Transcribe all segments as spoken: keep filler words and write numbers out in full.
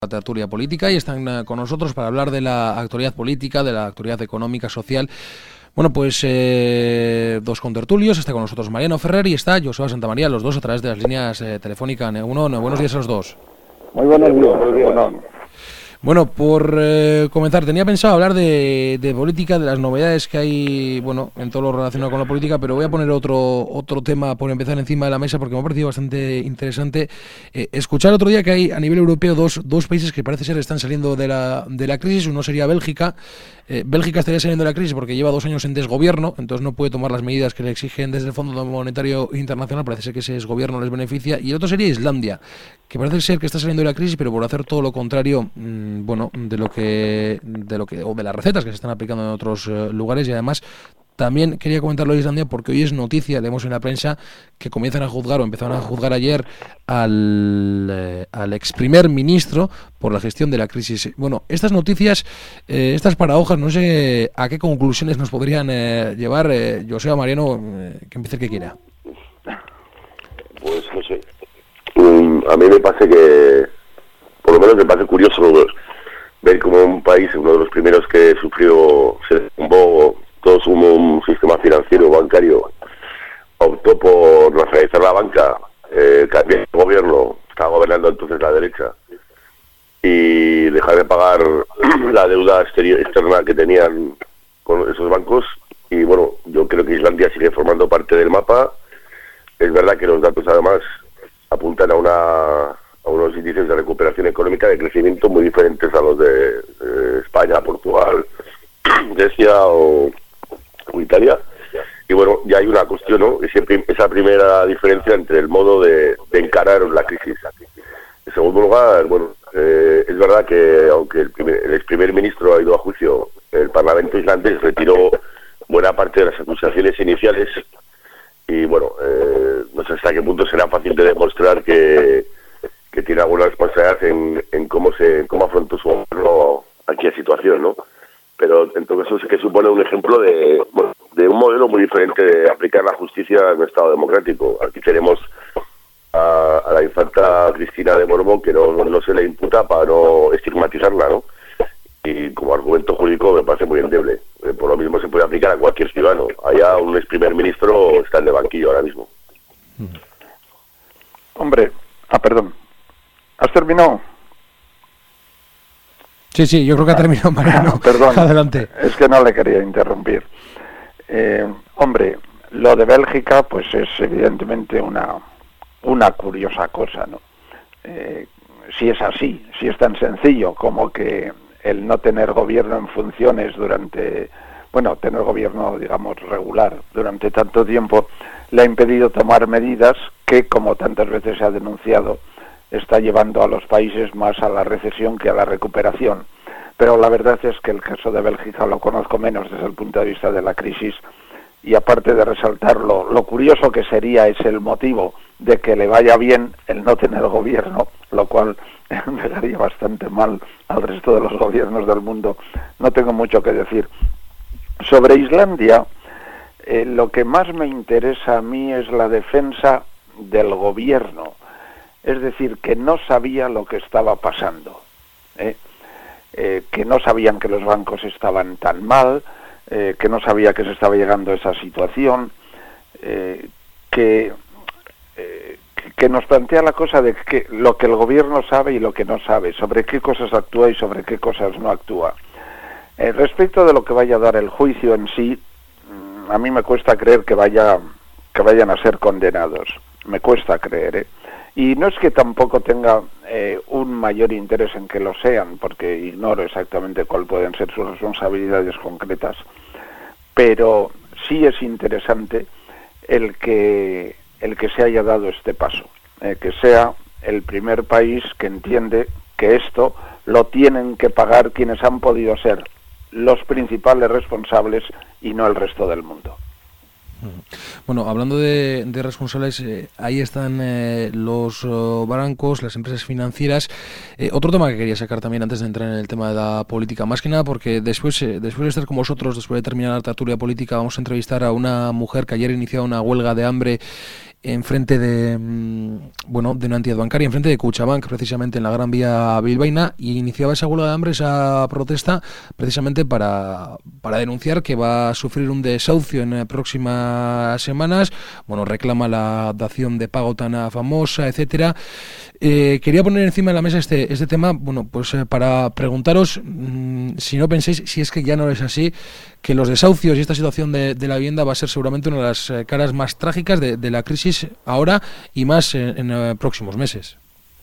La tertulia política y están uh, con nosotros para hablar de la actualidad política, de la actualidad económica, social. Bueno, pues eh, dos contertulios, está con nosotros Mariano Ferrer y está Joseba Santamaría, los dos a través de las líneas eh, telefónicas. Uno, no, buenos días a los dos. Muy buenos días. Buenos días. Bueno. Bueno, por eh, comenzar, tenía pensado hablar de, de política, de las novedades que hay, bueno, en todo lo relacionado con la política, pero voy a poner otro otro tema por empezar encima de la mesa porque me ha parecido bastante interesante eh, escuchar otro día que hay a nivel europeo dos, dos países que parece ser están saliendo de la, de la crisis. Uno sería Bélgica. Eh, Bélgica estaría saliendo de la crisis porque lleva dos años en desgobierno, entonces no puede tomar las medidas que le exigen desde el Fondo Monetario Internacional, parece ser que ese desgobierno les beneficia. Y el otro sería Islandia, que parece ser que está saliendo de la crisis, pero por hacer todo lo contrario, mmm, bueno, de lo que, de lo que, o de las recetas que se están aplicando en otros eh, lugares. Y además también quería comentarlo de Islandia porque hoy es noticia, leemos en la prensa que comienzan a juzgar o empezaron a juzgar ayer al, eh, al ex primer ministro por la gestión de la crisis. Bueno, estas noticias, eh, estas paradojas, no sé a qué conclusiones nos podrían eh, llevar. eh, Joseba, Mariano, eh, que empiece el que quiera. Pues no sé. Um, a mí me parece que, por lo menos me parece curioso ver como un país, uno de los primeros que sufrió, se derrumbó todo su un sistema financiero bancario, optó por nacionalizar la banca, eh, cambiar el gobierno, estaba gobernando entonces la derecha, y dejar de pagar la deuda externa que tenían con esos bancos. Y bueno, yo creo que Islandia sigue formando parte del mapa. Es verdad que los datos además apuntan a una a unos índices de recuperación económica, de crecimiento muy diferentes a los de eh, España, Portugal, Grecia o, o Italia. Y bueno, ya hay una cuestión, ¿no? Ese, esa primera diferencia entre el modo de, de encarar la crisis. En segundo lugar, bueno, eh, es verdad que aunque el, primer, el ex primer ministro ha ido a juicio, el Parlamento islandés retiró buena parte de las acusaciones iniciales. Y bueno, eh, no sé hasta qué punto será fácil de demostrar que, que tiene alguna responsabilidad en, en cómo se cómo afrontó su gobierno aquella situación, ¿no? Pero en todo caso sí que supone un ejemplo de, bueno, de un modelo muy diferente de aplicar la justicia en un Estado democrático. Aquí tenemos a, a la infanta Cristina de Borbón, que no, no se le imputa para no estigmatizarla, ¿no? Y como argumento jurídico me parece muy endeble. Eh, por lo mismo se puede aplicar a cualquier ciudadano. Allá un ex primer ministro está en el banquillo ahora mismo. Hombre, ah, perdón. ¿Has terminado? Sí, sí, yo creo que ha terminado, Mariano. Perdón, adelante. Es que no le quería interrumpir. Eh, hombre, lo de Bélgica, pues es evidentemente una, una curiosa cosa, ¿no? Eh, si es así, si es tan sencillo como que el no tener gobierno en funciones durante, bueno, tener gobierno, digamos, regular durante tanto tiempo, le ha impedido tomar medidas que, como tantas veces se ha denunciado, está llevando a los países más a la recesión que a la recuperación. Pero la verdad es que el caso de Bélgica lo conozco menos desde el punto de vista de la crisis, y aparte de resaltarlo, lo curioso que sería es el motivo de que le vaya bien el no tener gobierno, lo cual me daría bastante mal al resto de los gobiernos del mundo. No tengo mucho que decir. Sobre Islandia, eh, lo que más me interesa a mí es la defensa del gobierno. Es decir, que no sabía lo que estaba pasando, ¿eh? Eh, que no sabían que los bancos estaban tan mal, eh, que no sabía que se estaba llegando a esa situación, eh, que, eh, que nos plantea la cosa de que lo que el gobierno sabe y lo que no sabe, sobre qué cosas actúa y sobre qué cosas no actúa. Eh, respecto de lo que vaya a dar el juicio en sí, a mí me cuesta creer que vaya que vayan a ser condenados, me cuesta creer, ¿eh? Y no es que tampoco tenga eh, un mayor interés en que lo sean, porque ignoro exactamente cuáles pueden ser sus responsabilidades concretas, pero sí es interesante el que el que se haya dado este paso, eh, que sea el primer país que entiende que esto lo tienen que pagar quienes han podido ser los principales responsables y no el resto del mundo. Bueno, hablando de, de responsables, eh, ahí están eh, los uh, bancos, las empresas financieras. Eh, otro tema que quería sacar también antes de entrar en el tema de la política, más que nada porque después, eh, después de estar con vosotros, después de terminar la tertulia política, vamos a entrevistar a una mujer que ayer inició una huelga de hambre enfrente de bueno de una entidad bancaria, enfrente de Cuchabank, precisamente en la Gran Vía bilbaína, y iniciaba esa huelga de hambre, esa protesta, precisamente para, para denunciar que va a sufrir un desahucio en próximas semanas. Bueno, reclama la dación de pago tan famosa, etcétera. Eh, quería poner encima de la mesa este, este tema, bueno, pues eh, para preguntaros mmm, si no pensáis, si es que ya no es así, que los desahucios y esta situación de, de la vivienda va a ser seguramente una de las eh, caras más trágicas de, de la crisis ahora y más en, en eh, próximos meses.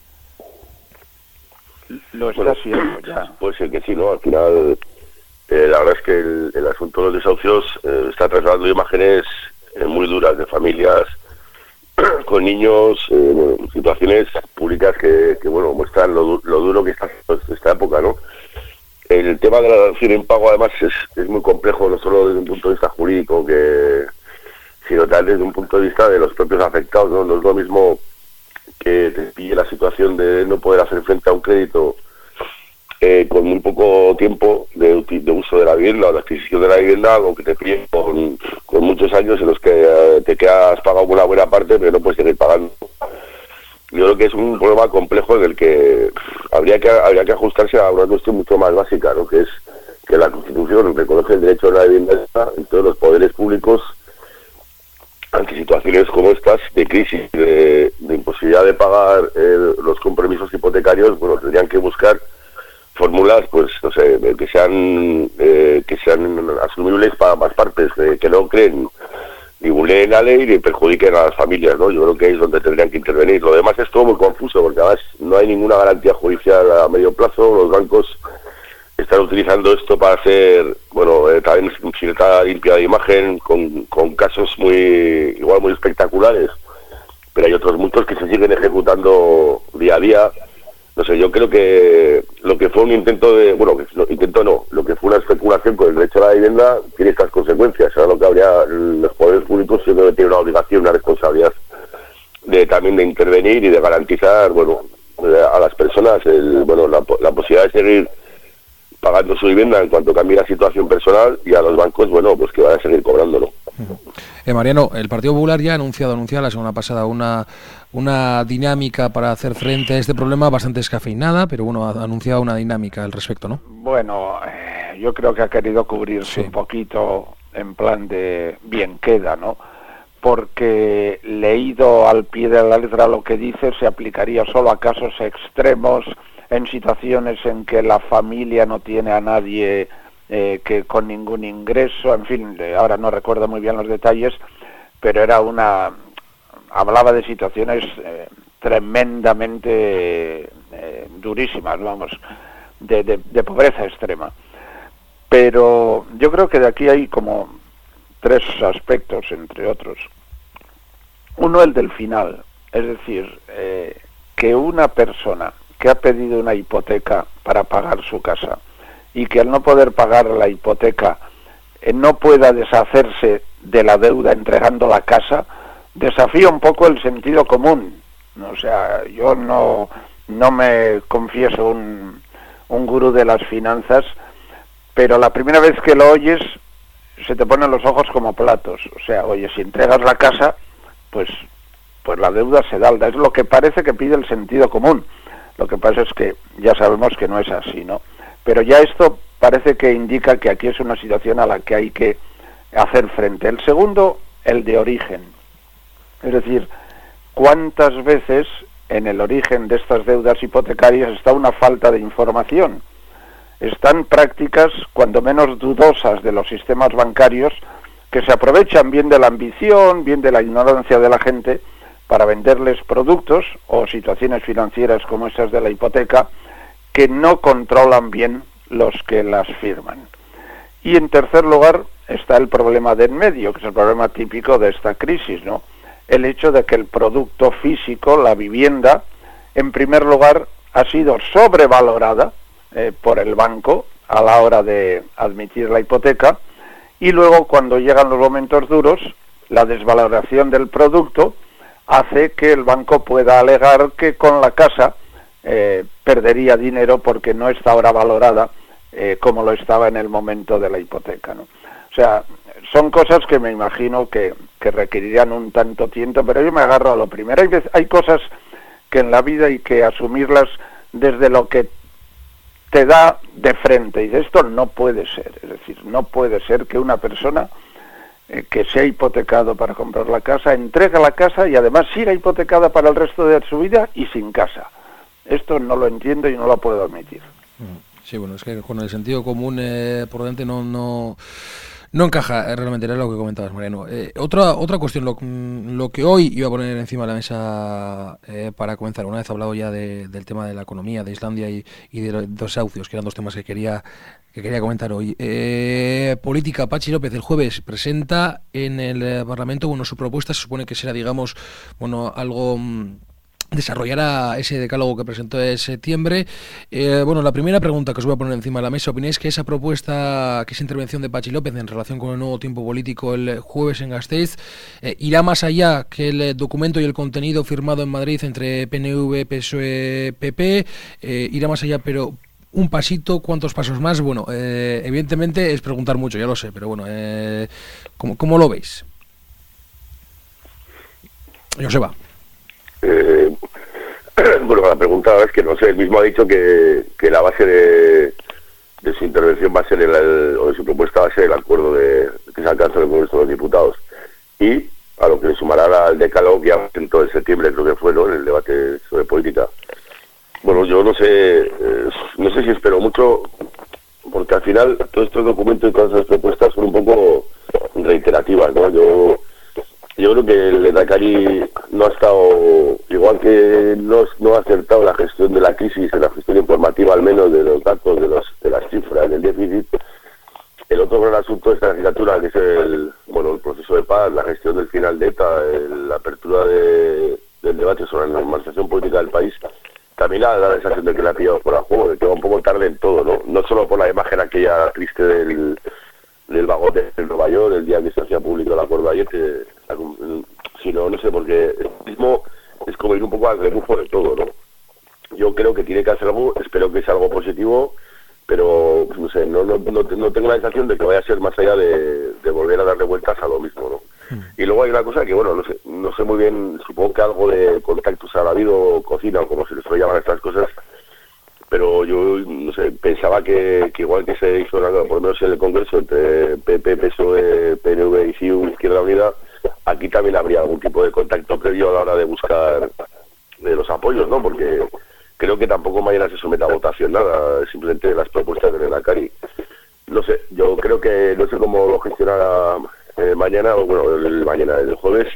Lo está haciendo ya. Puede ser que sí, ¿no? Al final, eh, la verdad es que el, el asunto de los desahucios eh, está trasladando imágenes eh, muy duras de familias con niños, eh, bueno, situaciones públicas que, que bueno, muestran lo, lo duro que está esta época, ¿no? El tema de la dación en pago, además, es, es muy complejo, no solo desde un punto de vista jurídico, que sino también desde un punto de vista de los propios afectados, ¿no? No es lo mismo que te pille la situación de no poder hacer frente a un crédito eh, con muy poco tiempo de, de uso de la vivienda o de adquisición de la vivienda, algo que te pille con, con muchos años en los que eh, te quedas pagado una buena parte, pero no puedes seguir pagando. Yo creo que es un problema complejo en el que habría que habría que ajustarse a una cuestión mucho más básica, ¿no? Que es que la Constitución reconoce el derecho a la vivienda en todos los poderes públicos ante situaciones como estas de crisis, de, de imposibilidad de pagar eh, los compromisos hipotecarios. Bueno, tendrían que buscar fórmulas, pues, no sé, que sean eh, que sean asumibles para ambas partes, eh, que no creen ni vulneren la ley ni perjudiquen a las familias, ¿no? Yo creo que ahí es donde tendrían que intervenir. Lo demás es todo muy confuso, porque además no hay ninguna garantía judicial a medio plazo. Los bancos están utilizando esto para hacer, bueno, eh, también cierta limpia de imagen, con, con casos muy, igual muy espectaculares, pero hay otros muchos que se siguen ejecutando día a día. No sé, yo creo que lo que fue un intento de, bueno, que no, intento no, lo que fue una especulación con el derecho a la vivienda tiene estas consecuencias. Ahora lo que habría, los poderes públicos yo creo que tienen una obligación, una responsabilidad de también de intervenir y de garantizar, bueno, a las personas el, bueno, la, la posibilidad de seguir pagando su vivienda en cuanto cambie la situación personal, y a los bancos, bueno, pues que van a seguir cobrándolo. Eh, Mariano, el Partido Popular ya ha anunciado, anunciado la semana pasada una una dinámica para hacer frente a este problema bastante descafeinada, pero bueno, ha anunciado una dinámica al respecto, ¿no? Bueno, eh, yo creo que ha querido cubrirse sí. un poquito en plan de bien queda, ¿no? Porque leído al pie de la letra lo que dice, se aplicaría solo a casos extremos, en situaciones en que la familia no tiene a nadie eh, que con ningún ingreso, en fin, ahora no recuerdo muy bien los detalles, pero era una... hablaba de situaciones eh, tremendamente eh, durísimas, vamos, de, de, de pobreza extrema. Pero yo creo que de aquí hay como tres aspectos, entre otros. Uno, el del final, es decir, eh, que una persona que ha pedido una hipoteca para pagar su casa y que al no poder pagar la hipoteca eh, no pueda deshacerse de la deuda entregando la casa, desafía un poco el sentido común. O sea, yo no, no me confieso un, un gurú de las finanzas, pero la primera vez que lo oyes se te ponen los ojos como platos. O sea, oye, si entregas la casa, pues, pues la deuda se dalda. Es lo que parece que pide el sentido común. Lo que pasa es que ya sabemos que no es así, ¿no? Pero ya esto parece que indica que aquí es una situación a la que hay que hacer frente. El segundo, el de origen. Es decir, ¿cuántas veces en el origen de estas deudas hipotecarias está una falta de información? Están prácticas, cuando menos dudosas, de los sistemas bancarios, que se aprovechan bien de la ambición, bien de la ignorancia de la gente, para venderles productos o situaciones financieras como esas de la hipoteca, que no controlan bien los que las firman. Y en tercer lugar está el problema de en medio, que es el problema típico de esta crisis, ¿no? El hecho de que el producto físico, la vivienda, en primer lugar ha sido sobrevalorada eh, por el banco a la hora de admitir la hipoteca, y luego cuando llegan los momentos duros, la desvaloración del producto hace que el banco pueda alegar que con la casa eh, perdería dinero porque no está ahora valorada eh, como lo estaba en el momento de la hipoteca, ¿no? O sea, son cosas que me imagino que, que requerirían un tanto tiempo, pero yo me agarro a lo primero. Hay, hay cosas que en la vida hay que asumirlas desde lo que te da de frente, y esto no puede ser, es decir, no puede ser que una persona eh, que se ha hipotecado para comprar la casa, entrega la casa y además siga hipotecada para el resto de su vida y sin casa. Esto no lo entiendo y no lo puedo admitir. Sí, bueno, es que con el sentido común eh, por delante no... no... No encaja, realmente era lo que comentabas, Mariano. Eh, otra otra cuestión, lo, lo que hoy iba a poner encima de la mesa eh, para comenzar, una vez hablado ya de, del tema de la economía de Islandia y, y de los desahucios, que eran dos temas que quería que quería comentar hoy. Eh, política, Patxi López el jueves presenta en el Parlamento, bueno, su propuesta se supone que será, digamos, bueno, algo... desarrollará ese decálogo que presentó en septiembre. Eh, bueno, la primera pregunta que os voy a poner encima de la mesa, ¿opináis que esa propuesta, que esa intervención de Patxi López en relación con el nuevo tiempo político el jueves en Gasteiz, eh, irá más allá que el documento y el contenido firmado en Madrid entre P N V, P S O E, P P? Eh, irá más allá, pero un pasito, ¿cuántos pasos más? Bueno, eh, evidentemente es preguntar mucho, ya lo sé, pero bueno, eh, ¿cómo, cómo lo veis? Joseba. Eh, bueno, la pregunta es que no sé, él mismo ha dicho que, que la base de, de su intervención va a ser el, el, o de su propuesta va a ser el acuerdo de que se alcanza en el Congreso de los Diputados, y a lo que le sumará al decálogo que ya presentó en septiembre, creo que fue, ¿no?, en el debate sobre política. Bueno, yo no sé, eh, no sé si espero mucho, porque al final todos estos documentos y todas esas propuestas son un poco reiterativas, ¿no? Yo Yo creo que el Lehendakari no ha estado, igual que no, no ha acertado la gestión de la crisis, en la gestión informativa al menos de los datos, de los de las cifras, del déficit. El otro gran asunto de esta legislatura, que es el bueno el proceso de paz, la gestión del final de ETA, el, la apertura de, del debate sobre la normalización política del país, también da la sensación de que la ha pillado por el juego, de que va un poco tarde en todo, ¿no? No solo por la imagen aquella triste del... del vagón de Nueva York, el día que se hacía público el acuerdo ayer, que, sino, no sé, porque el mismo es como ir un poco al rebufo de todo, ¿no? Yo creo que tiene que hacer algo, espero que sea algo positivo, pero, no sé, no, no, no, no tengo la sensación de que vaya a ser más allá de, de volver a darle vueltas a lo mismo, ¿no? Mm. Y luego hay una cosa que, bueno, no sé, no sé muy bien, supongo que algo de contactos habrá habido, cocina, o como se les suele llamar estas cosas, pero yo, no sé, pensaba que, que igual que se hizo, por lo menos en el Congreso, entre P P, P S O E, P N V y C I U, Izquierda Unida, aquí también habría algún tipo de contacto previo a la hora de buscar de los apoyos, ¿no? Porque creo que tampoco mañana se somete a votación nada, simplemente las propuestas del Lehendakari. No sé, yo creo que, no sé cómo lo gestionará eh, mañana, o bueno, el mañana, el jueves,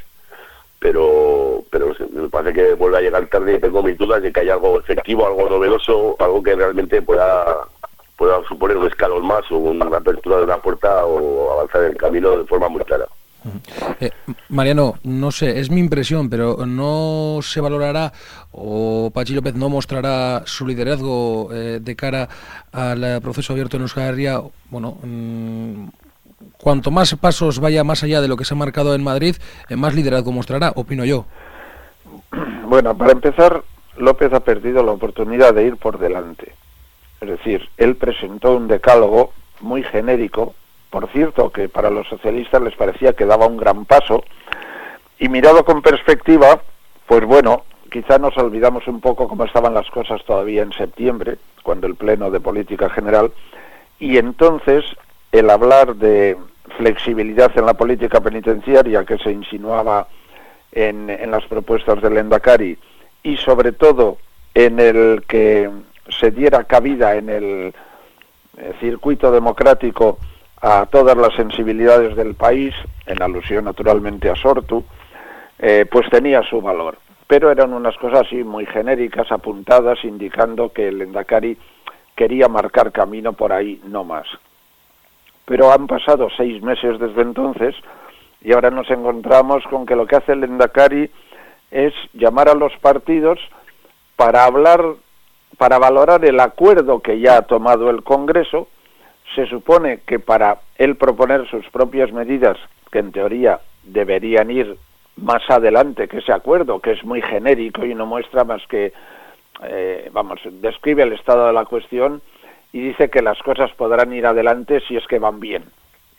pero pero no sé, me parece que vuelve a llegar tarde y tengo mis dudas de que haya algo efectivo, algo novedoso, algo que realmente pueda pueda suponer un escalón más o una apertura de una puerta o avanzar en el camino de forma muy clara. Eh, Mariano, no sé, es mi impresión, pero no se valorará o Patxi López no mostrará su liderazgo eh, de cara al proceso abierto en Euskal Herria. Bueno, mmm, cuanto más pasos vaya más allá de lo que se ha marcado en Madrid, eh, más liderazgo mostrará, opino yo. Bueno, para empezar, López ha perdido la oportunidad de ir por delante. Es decir, él presentó un decálogo muy genérico, por cierto, que para los socialistas les parecía que daba un gran paso, y mirado con perspectiva, pues bueno, quizá nos olvidamos un poco cómo estaban las cosas todavía en septiembre, cuando el Pleno de Política General, y entonces el hablar de flexibilidad en la política penitenciaria que se insinuaba en, en las propuestas del Lehendakari, y sobre todo en el que se diera cabida en el eh, circuito democrático a todas las sensibilidades del país, en alusión naturalmente a Sortu, eh, pues tenía su valor. Pero eran unas cosas así muy genéricas, apuntadas, indicando que el Lehendakari quería marcar camino por ahí, no más. Pero han pasado seis meses desde entonces y ahora nos encontramos con que lo que hace el Lehendakari es llamar a los partidos para hablar, para valorar el acuerdo que ya ha tomado el Congreso. Se supone que para él proponer sus propias medidas, que en teoría deberían ir más adelante que ese acuerdo, que es muy genérico y no muestra más que, eh, vamos, describe el estado de la cuestión y dice que las cosas podrán ir adelante si es que van bien.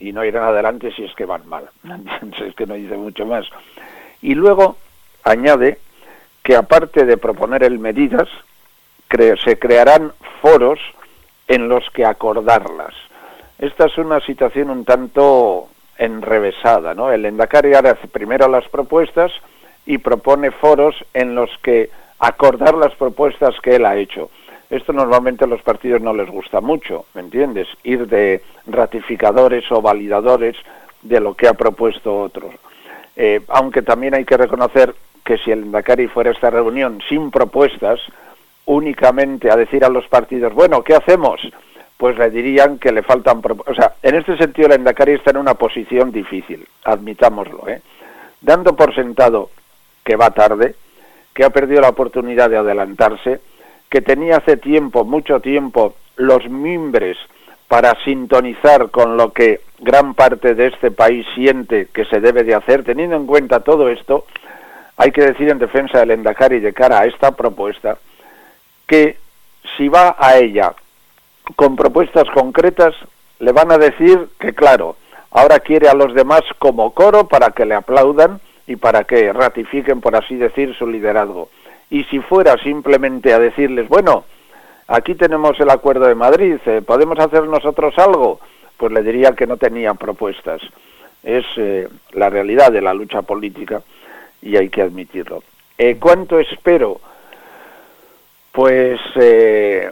y no irán adelante si es que van mal. Es que no dice mucho más. Y luego añade que aparte de proponer el medidas, cre- se crearán foros en los que acordarlas. Esta es una situación un tanto enrevesada, ¿no? El Lehendakari ahora hace primero las propuestas y propone foros en los que acordar las propuestas que él ha hecho. Esto normalmente a los partidos no les gusta mucho, ¿me entiendes? Ir de ratificadores o validadores de lo que ha propuesto otros. Eh, aunque también hay que reconocer que si el Lehendakari fuera a esta reunión sin propuestas, únicamente a decir a los partidos, bueno, ¿qué hacemos?, pues le dirían que le faltan propuestas. O sea, en este sentido el Lehendakari está en una posición difícil, admitámoslo, ¿eh? Dando por sentado que va tarde, que ha perdido la oportunidad de adelantarse, que tenía hace tiempo, mucho tiempo, los mimbres para sintonizar con lo que gran parte de este país siente que se debe de hacer. Teniendo en cuenta todo esto, hay que decir en defensa del Lehendakari de cara a esta propuesta, que si va a ella con propuestas concretas, le van a decir que claro, ahora quiere a los demás como coro para que le aplaudan y para que ratifiquen, por así decir, su liderazgo. Y si fuera simplemente a decirles, bueno, aquí tenemos el Acuerdo de Madrid, eh, ¿podemos hacer nosotros algo?, pues le diría que no tenía propuestas. Es eh, la realidad de la lucha política y hay que admitirlo. Eh, ¿Cuánto espero? Pues eh,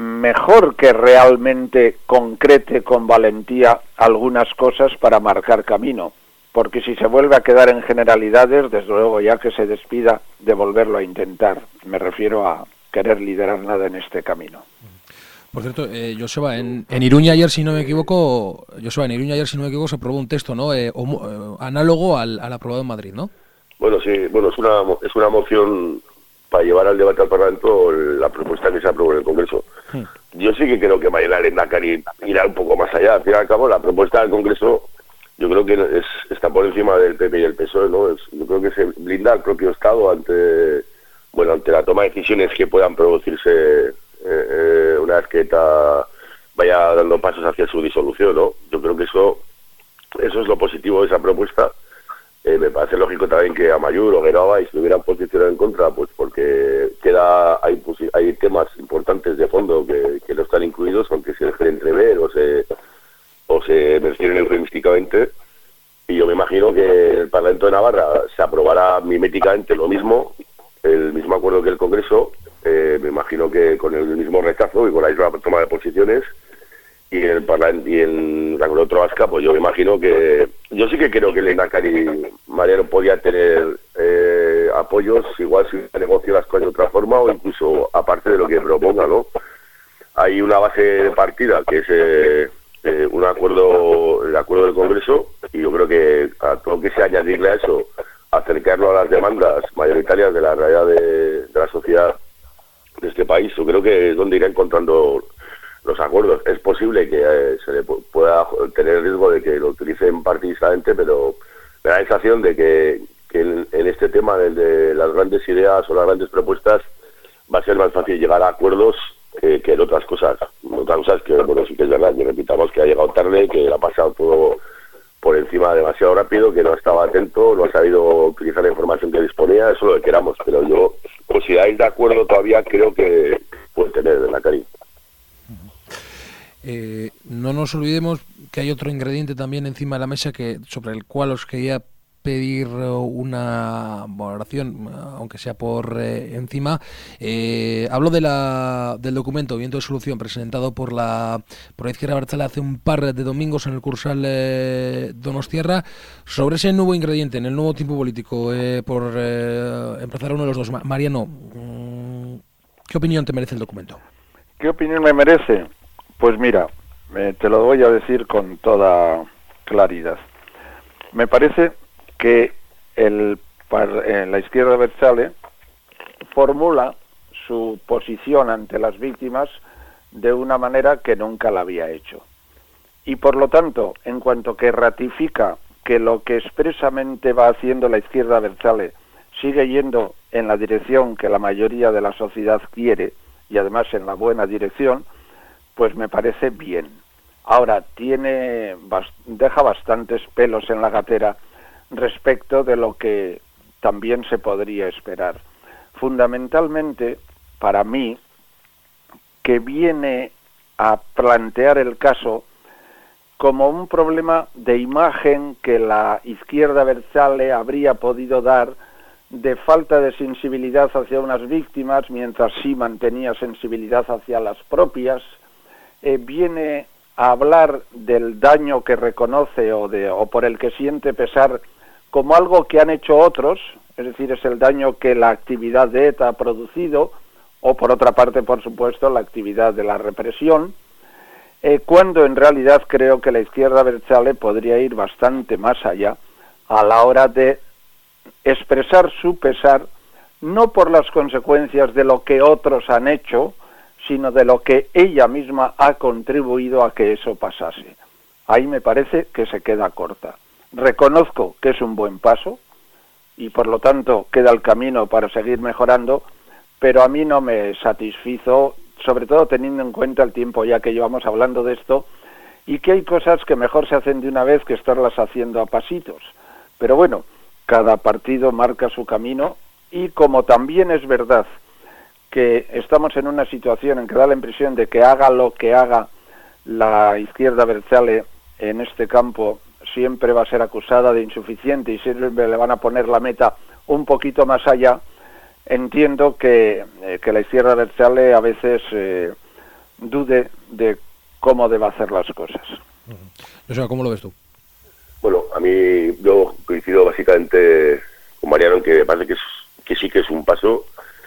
mejor que realmente concrete con valentía algunas cosas para marcar camino, porque si se vuelve a quedar en generalidades, desde luego ya que se despida de volverlo a intentar. Me refiero a querer liderar nada en este camino. Por cierto, eh, Joseba, en, en Iruña ayer, si no me equivoco, Joseba, en Iruña ayer, si no me equivoco, se aprobó un texto, ¿no?, eh, homo, eh, análogo al, al aprobado en Madrid, ¿no? Bueno, sí, bueno, es una es una moción para llevar al debate al Parlamento la propuesta que se aprobó en el Congreso. Hmm. Yo sí que creo que mañana el Lehendakari irá un poco más allá. Al fin y al cabo, la propuesta del Congreso yo creo que es, está por encima del P P y el P S O E, ¿no? Es, yo creo que se blinda al propio Estado ante, bueno, ante la toma de decisiones que puedan producirse eh, eh, una vez que ETA vaya dando pasos hacia su disolución, ¿no? Yo creo que eso eso es lo positivo de esa propuesta. Eh, me parece lógico también que Amaiur o Geroa y se hubieran posicionado en contra, pues porque queda hay hay temas importantes de fondo que, que no están incluidos, aunque se dejen entrever o se o se mencionen eufemísticamente. Y yo me imagino que el Parlamento de Navarra se aprobará miméticamente lo mismo, el mismo acuerdo que el Congreso, eh, me imagino que con el mismo rechazo y con la misma toma de posiciones. Y en el Parlamento y en la Comunidad Vasca, pues yo me imagino que yo sí que creo que el Lehendakari Mariano podía tener eh, apoyos, igual si negoció las cosas de otra forma o incluso aparte de lo que proponga, ¿no? Hay una base de partida que es eh, eh, un acuerdo, el acuerdo del Congreso, y yo creo que a todo que se añadirle a eso, acercarlo a las demandas mayoritarias de la realidad de, de la sociedad de este país, yo creo que es donde irá encontrando los acuerdos. Es posible que eh, se le pueda tener el riesgo de que lo utilicen partidistamente, pero me da la sensación de que, que en, en este tema de, de las grandes ideas o las grandes propuestas va a ser más fácil llegar a acuerdos que, que en otras cosas. En otras cosas que, bueno, sí que es verdad, que repitamos que ha llegado tarde, que le ha pasado todo por encima demasiado rápido, que no estaba atento, no ha sabido utilizar la información que disponía, eso lo que queramos, pero yo, pues si hay de acuerdo todavía, creo que puede tener de la cari. Eh, no nos olvidemos que hay otro ingrediente también encima de la mesa que sobre el cual os quería pedir una valoración, aunque sea por eh, encima. Eh, hablo de la, del documento Viento de Solución presentado por la, por la Izquierda Abertzale hace un par de domingos en el Cursal eh, Donostiarra sobre ese nuevo ingrediente en el nuevo tiempo político. Eh, por eh, empezar uno de los dos. Mariano, ¿qué opinión te merece el documento? ¿Qué opinión me merece? Pues mira, eh, te lo voy a decir con toda claridad. Me parece que el, eh, la Izquierda Abertzale formula su posición ante las víctimas de una manera que nunca la había hecho. Y por lo tanto, en cuanto que ratifica que lo que expresamente va haciendo la Izquierda Abertzale sigue yendo en la dirección que la mayoría de la sociedad quiere, y además en la buena dirección, pues me parece bien. Ahora, tiene deja bastantes pelos en la gatera respecto de lo que también se podría esperar. Fundamentalmente, para mí, que viene a plantear el caso como un problema de imagen que la izquierda abertzale habría podido dar de falta de sensibilidad hacia unas víctimas, mientras sí mantenía sensibilidad hacia las propias. Eh, viene a hablar del daño que reconoce o, de, o por el que siente pesar como algo que han hecho otros, es decir, es el daño que la actividad de ETA ha producido, o por otra parte, por supuesto, la actividad de la represión, eh, cuando en realidad creo que la izquierda abertzale podría ir bastante más allá a la hora de expresar su pesar, no por las consecuencias de lo que otros han hecho, sino de lo que ella misma ha contribuido a que eso pasase. Ahí me parece que se queda corta. Reconozco que es un buen paso y por lo tanto queda el camino para seguir mejorando, pero a mí no me satisfizo, sobre todo teniendo en cuenta el tiempo ya que llevamos hablando de esto y que hay cosas que mejor se hacen de una vez que estarlas haciendo a pasitos. Pero bueno, cada partido marca su camino y como también es verdad que estamos en una situación en que da la impresión de que haga lo que haga la izquierda abertzale en este campo, siempre va a ser acusada de insuficiente y siempre le van a poner la meta un poquito más allá. Entiendo que, eh, que la izquierda abertzale a veces eh, dude de cómo debe hacer las cosas. O sea, ¿cómo lo ves tú? Bueno, a mí yo coincido básicamente con Mariano en que me parece que, es, que sí que es un paso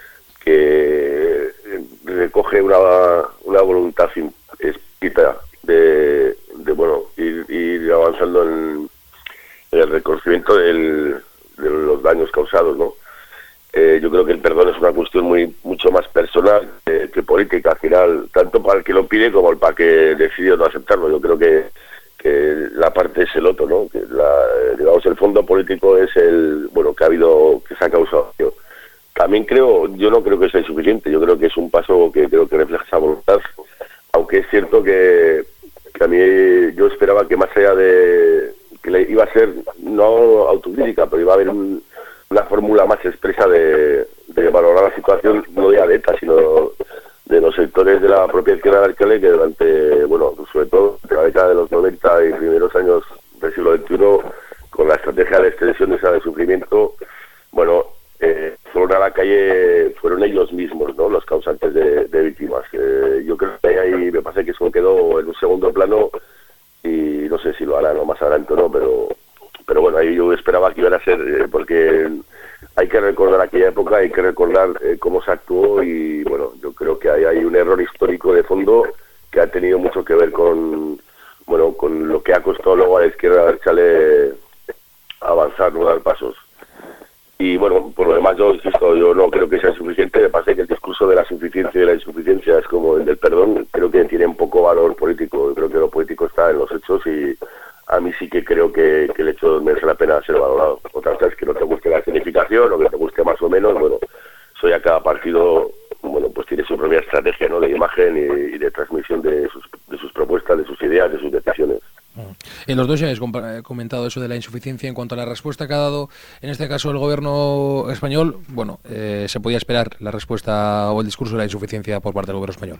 que recoge una, una voluntad explícita de, de bueno, ir, ir avanzando en, en el reconocimiento del, de los daños causados, ¿no? Eh, yo creo que el perdón es una cuestión muy mucho más personal eh, que política, al final, tanto para el que lo pide como para el que decidió no aceptarlo. Yo creo que, que la parte es el otro, ¿no? Que la, digamos, el fondo político es el, bueno, que ha habido, que se ha causado. También creo, yo no creo que sea insuficiente, yo creo que es un paso que creo que refleja esa voluntad, aunque es cierto que, que a mí yo esperaba que más allá de, que le iba a ser, no autocrítica, pero iba a haber un, una fórmula más expresa de, de valorar la situación, no ya de ETA, sino de los sectores de la propia izquierda abertzale que durante, bueno, sobre todo en la década de los noventa y primeros años del siglo veintiuno, con la estrategia de extensión de esa de sufrimiento, bueno, eh, fueron a la calle, fueron ellos mismos, ¿no?, los causantes de, de víctimas. Eh, yo creo que ahí me parece que eso quedó en un segundo plano y no sé si lo harán o más adelante o no, pero pero bueno, ahí yo esperaba que iban a ser, eh, porque hay que recordar aquella época, hay que recordar eh, cómo se actuó y bueno, yo creo que hay, hay un error histórico de fondo que ha tenido mucho que ver con, bueno, con lo que ha costado luego a la izquierda abertzale avanzar, no dar pasos. Y bueno, por lo demás yo insisto, yo no creo que sea suficiente. Me parece que el discurso de la suficiencia y de la insuficiencia es como el del perdón, creo que tiene un poco valor político. Yo creo que lo político está en los hechos y a mí sí que creo que, que el hecho merece la pena ser valorado. Otra cosa es que no te guste la significación o que te guste más o menos, bueno, eso ya cada partido, bueno, pues tiene su propia estrategia, ¿no?, de imagen y, y de transmisión de sus, de sus propuestas, de sus ideas, de sus decisiones. En los dos ya habéis comentado eso de la insuficiencia en cuanto a la respuesta que ha dado, en este caso, el gobierno español. Bueno, eh, ¿se podía esperar la respuesta o el discurso de la insuficiencia por parte del gobierno español?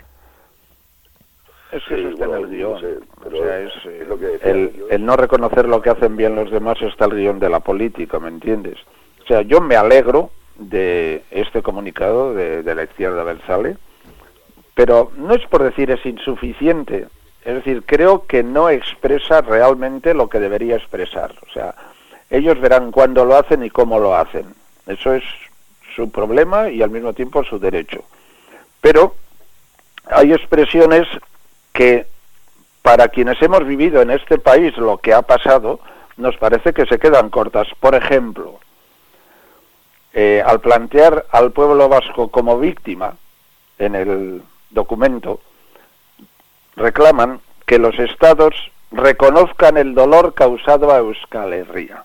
Es que eso está en el guión. No sé, o sea, es, eh, es lo que decía, el, el no reconocer lo que hacen bien los demás está el guión de la política, ¿me entiendes? O sea, yo me alegro de este comunicado de, de la izquierda abertzale, pero no es por decir es insuficiente. Es decir, creo que no expresa realmente lo que debería expresar. O sea, ellos verán cuándo lo hacen y cómo lo hacen. Eso es su problema y al mismo tiempo su derecho. Pero hay expresiones que, para quienes hemos vivido en este país lo que ha pasado, nos parece que se quedan cortas. Por ejemplo, eh, al plantear al pueblo vasco como víctima en el documento, reclaman que los estados reconozcan el dolor causado a Euskal Herria.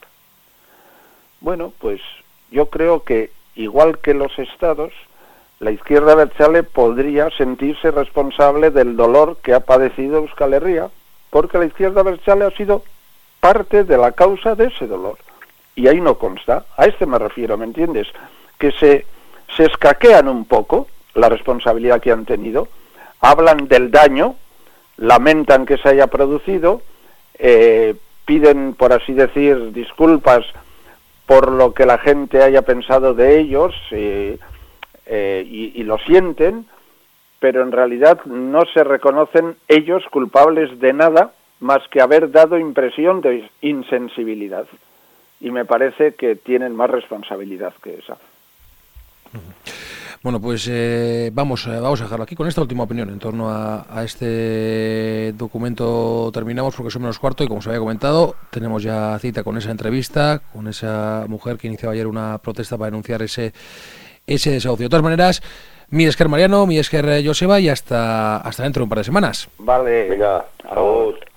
Bueno, pues yo creo que, igual que los estados, la izquierda abertzale podría sentirse responsable del dolor que ha padecido Euskal Herria, porque la izquierda abertzale ha sido parte de la causa de ese dolor. Y ahí no consta, a este me refiero, ¿me entiendes? Que se, se escaquean un poco la responsabilidad que han tenido, hablan del daño, lamentan que se haya producido, eh, piden, por así decir, disculpas por lo que la gente haya pensado de ellos, eh, eh, y, y lo sienten, pero en realidad no se reconocen ellos culpables de nada más que haber dado impresión de insensibilidad. Y me parece que tienen más responsabilidad que esa. Bueno, pues eh, vamos, eh, vamos a dejarlo aquí con esta última opinión en torno a, a este documento. Terminamos porque son menos cuarto y, como se había comentado, tenemos ya cita con esa entrevista, con esa mujer que inició ayer una protesta para denunciar ese, ese desahucio. De todas maneras, mi esker Mariano, mi esker Joseba, y hasta, hasta dentro de un par de semanas. Vale. Venga, a vos.